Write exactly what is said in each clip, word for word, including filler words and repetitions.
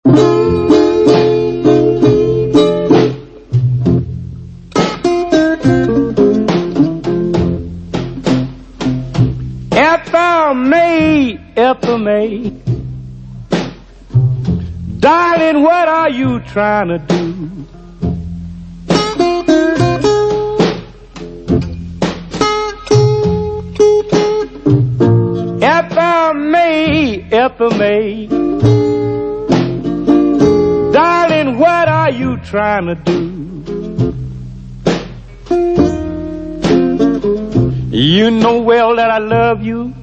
Ethel May, Ethel May, darling, what are you trying to do? Ethel May, Ethel May, darling, what are you trying to do? You know well that I love you,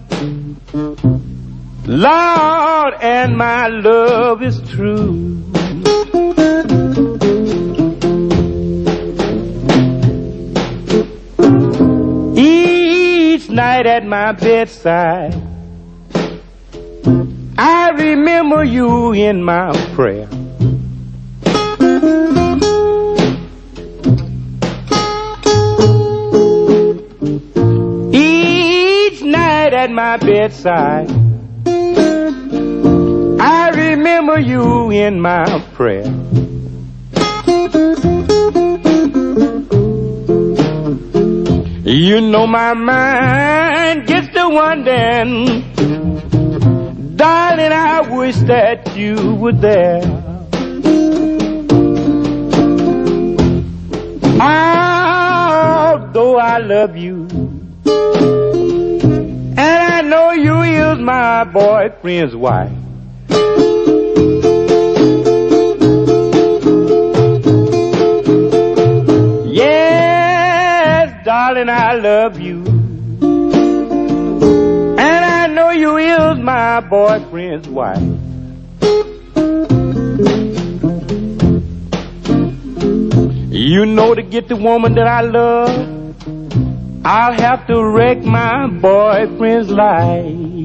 Lord, and my love is true. Each night at my bedside, I remember you in my prayer. Each night at my bedside, I remember you in my prayer. You know my mind gets to wondering, darling, I wish that you were there. Although I love you, and I know you is my boyfriend's wife, yes, darling, I love you, and I know you is my boyfriend's wife. You know, to get the woman that I love, I'll have to wreck my boyfriend's life.